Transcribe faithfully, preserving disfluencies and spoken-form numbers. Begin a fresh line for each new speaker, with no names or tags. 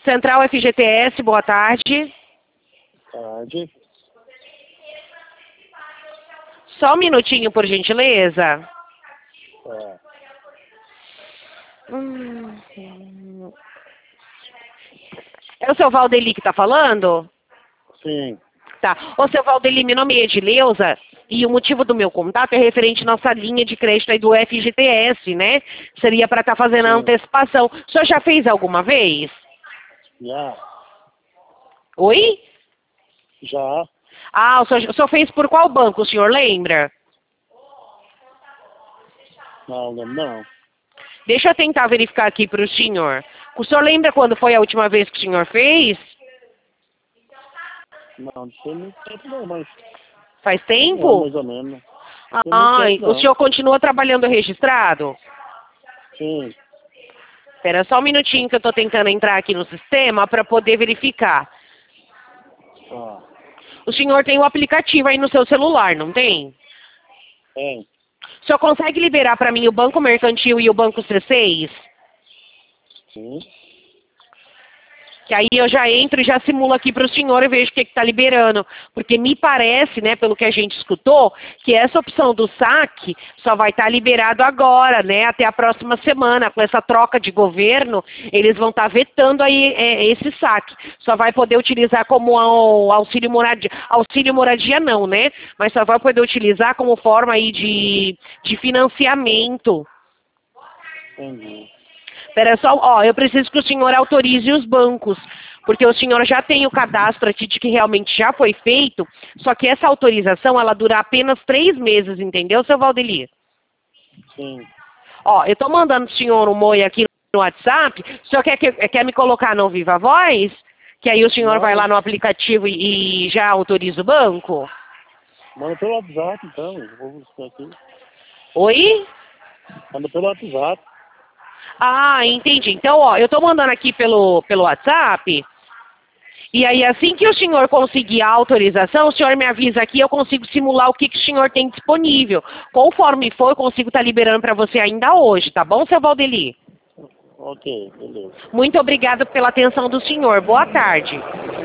Central F G T S, boa tarde.
Tarde.
Só um minutinho, por gentileza.
É.
Hum. É o seu Valdeli que está falando?
Sim.
Tá. Ô, seu Valdeli, meu nome é Edileuza e o motivo do meu contato é referente à nossa linha de crédito aí do F G T S, né? Seria para estar tá fazendo
Sim.
a antecipação. O senhor já fez alguma vez?
Já.
Oi?
Já.
Ah, o senhor, o senhor fez por qual banco, o senhor lembra?
Não, não, não.
Deixa eu tentar verificar aqui para o senhor. O senhor lembra quando foi a última vez que o senhor fez?
Não, não tem muito tempo não, mas...
Faz
Um
tempo?
ano, mais ou menos. Não tem
Ah,
muito tempo,
o
não.
senhor continua trabalhando registrado?
Sim.
Espera só um minutinho que eu estou tentando entrar aqui no sistema para poder verificar.
Ah,
O senhor tem o aplicativo aí no seu celular, não tem?
tem.
O senhor consegue liberar para mim o Banco Mercantil e o Banco C seis?
Sim.
Que aí eu já entro e já simulo aqui para o senhor e vejo o que está liberando. Porque me parece, né, pelo que a gente escutou, que essa opção do saque só vai estar liberado agora, né, até a próxima semana. Com essa troca de governo, eles vão estar vetando aí é, esse saque. Só vai poder utilizar como au- auxílio moradia. Auxílio moradia não, né? Mas só vai poder utilizar como forma aí de, de financiamento.
Entendi.
Espera só, ó, eu preciso que o senhor autorize os bancos, porque o senhor já tem o cadastro aqui de que realmente já foi feito, só que essa autorização, ela dura apenas três meses, entendeu, seu Valdeli?
Sim.
Ó, eu estou mandando o senhor um oi aqui no WhatsApp, o senhor quer, que, quer me colocar no Viva Voz? Que aí o senhor
Não,
vai lá no aplicativo e, e já autoriza o banco?
manda pelo WhatsApp, então. Eu vou buscar aqui.
Oi?
Manda pelo WhatsApp.
Ah, entendi. Então, ó, eu estou mandando aqui pelo, pelo WhatsApp. E aí, assim que o senhor conseguir a autorização, o senhor me avisa aqui, eu consigo simular o que, que o senhor tem disponível. Conforme for, eu consigo estar liberando para você ainda hoje, tá bom, seu Valdeli?
Ok, beleza.
Muito obrigada pela atenção do senhor. Boa tarde.